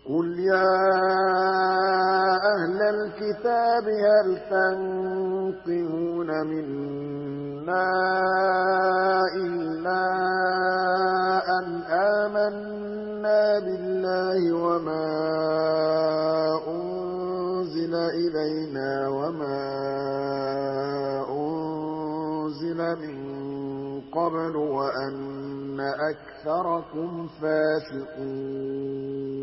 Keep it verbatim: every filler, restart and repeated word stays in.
قُلْ يَا أَهْلَ الْكِتَابِ هَلْ تَنقِمُونَ مِنَّا إِلَّا أَنْ آمَنَّا بِاللَّهِ وَمَا أُنزِلَ إِلَيْنَا وَمَا أُنزِلَ مِن قَبْلُ وَأَنَّ أَكْثَرَكُمْ فَاسِقُونَ